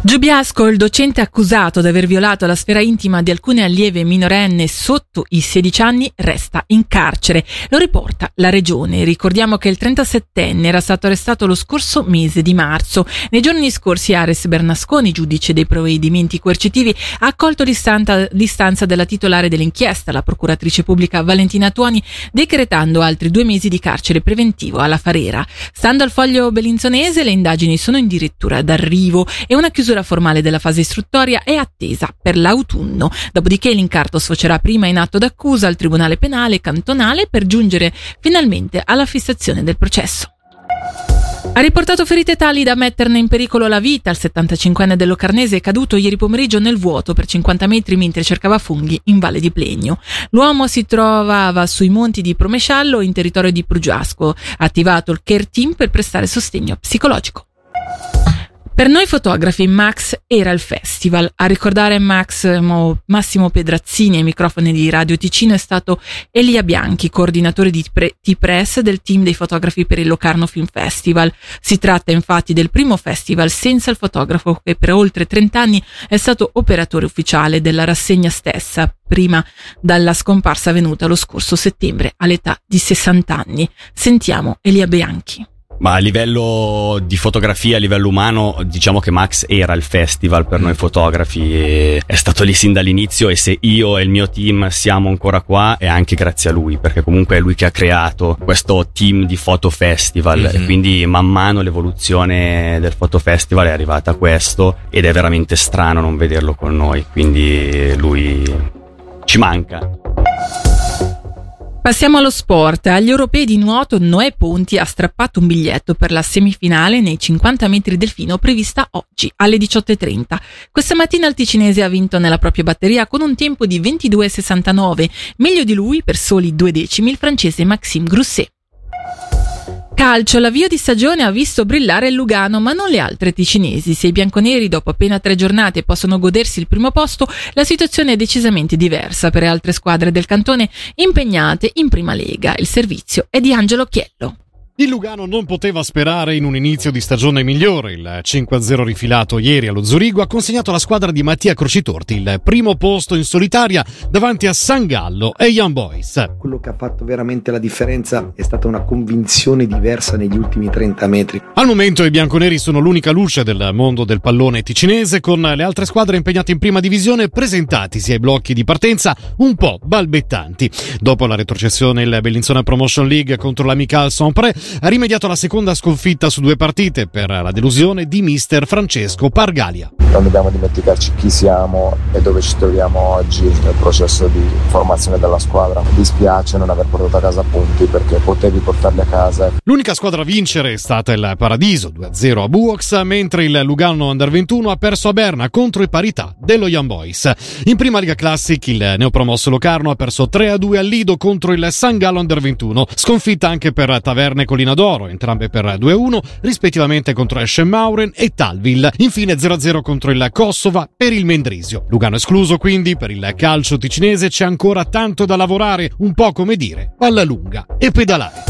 Giubiasco, il docente accusato di aver violato la sfera intima di alcune allieve minorenne sotto i 16 anni, resta in carcere. Lo riporta la Regione. Ricordiamo che il 37enne era stato arrestato lo scorso mese di marzo. Nei giorni scorsi Ares Bernasconi, giudice dei provvedimenti coercitivi, ha accolto l'istanza della titolare dell'inchiesta, la procuratrice pubblica Valentina Tuoni, decretando altri 2 mesi di carcere preventivo alla Farera. Stando al Foglio Bellinzonese, le indagini sono addirittura d'arrivo e una chiusura formale della fase istruttoria è attesa per l'autunno. Dopodiché l'incarto sfocerà prima in atto d'accusa al Tribunale Penale Cantonale per giungere finalmente alla fissazione del processo. Ha riportato ferite tali da metterne in pericolo la vita. Il 75enne del Locarnese è caduto ieri pomeriggio nel vuoto per 50 metri mentre cercava funghi in Valle di Plegno. L'uomo si trovava sui monti di Promesciallo in territorio di Prugiasco. Ha attivato il Care Team per prestare sostegno psicologico. Per noi fotografi Max era il festival. A ricordare Massimo Pedrazzini ai microfoni di Radio Ticino è stato Elia Bianchi, coordinatore di T-Press del team dei fotografi per il Locarno Film Festival. Si tratta infatti del primo festival senza il fotografo che per oltre 30 anni è stato operatore ufficiale della rassegna stessa, prima dalla scomparsa avvenuta lo scorso settembre all'età di 60 anni. Sentiamo Elia Bianchi. Ma a livello di fotografia, a livello umano, diciamo che Max era il festival per noi fotografi e è stato lì sin dall'inizio, e se io e il mio team siamo ancora qua è anche grazie a lui, perché comunque è lui che ha creato questo team di foto festival e quindi man mano l'evoluzione del foto festival è arrivata a questo ed è veramente strano non vederlo con noi, quindi lui ci manca. Passiamo allo sport. Agli europei di nuoto Noè Ponti ha strappato un biglietto per la semifinale nei 50 metri delfino prevista oggi alle 18:30. Questa mattina il ticinese ha vinto nella propria batteria con un tempo di 22,69. Meglio di lui, per soli 2 decimi, il francese Maxime Grousset. Calcio, l'avvio di stagione ha visto brillare il Lugano, ma non le altre ticinesi. Se i bianconeri dopo appena 3 giornate possono godersi il primo posto, la situazione è decisamente diversa per le altre squadre del cantone impegnate in prima lega. Il servizio è di Angelo Chiello. Il Lugano non poteva sperare in un inizio di stagione migliore. Il 5-0 rifilato ieri allo Zurigo ha consegnato alla squadra di Mattia Crocitorti il primo posto in solitaria davanti a San Gallo e Young Boys. Quello che ha fatto veramente la differenza è stata una convinzione diversa negli ultimi 30 metri. Al momento i bianconeri sono l'unica luce del mondo del pallone ticinese, con le altre squadre impegnate in prima divisione presentatisi ai blocchi di partenza un po' balbettanti. Dopo la retrocessione il Bellinzona Promotion League contro l'Amical Saint-Pré ha rimediato alla seconda sconfitta su 2 partite per la delusione di mister Francesco Pargalia. Non dobbiamo dimenticarci chi siamo e dove ci troviamo oggi nel processo di formazione della squadra. Mi dispiace non aver portato a casa punti perché potevi portarli a casa. L'unica squadra a vincere è stata il Paradiso 2-0 a Buox, mentre il Lugano Under 21 ha perso a Berna contro i parità dello Young Boys. In prima Liga Classic il neopromosso Locarno ha perso 3-2 al Lido contro il San Gallo Under 21, sconfitta anche per Taverne Colina d'Oro, entrambe per 2-1 rispettivamente contro Eschenmauren e Talville. Infine 0-0 contro il Kossova per il Mendrisio. Lugano escluso, quindi per il calcio ticinese c'è ancora tanto da lavorare, un po' come dire alla lunga e pedalare.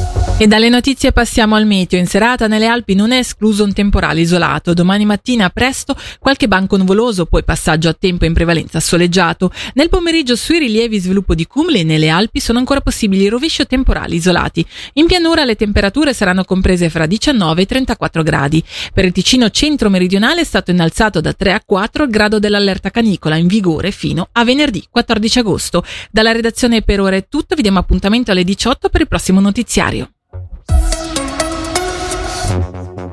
E dalle notizie passiamo al meteo. In serata nelle Alpi non è escluso un temporale isolato. Domani mattina presto qualche banco nuvoloso, poi passaggio a tempo in prevalenza soleggiato. Nel pomeriggio sui rilievi sviluppo di cumuli e nelle Alpi sono ancora possibili rovesci o temporali isolati. In pianura le temperature saranno comprese fra 19 e 34 gradi. Per il Ticino centro-meridionale è stato innalzato da 3 a 4 il grado dell'allerta canicola, in vigore fino a venerdì 14 agosto. Dalla redazione per ora è tutto, vi diamo appuntamento alle 18 per il prossimo notiziario.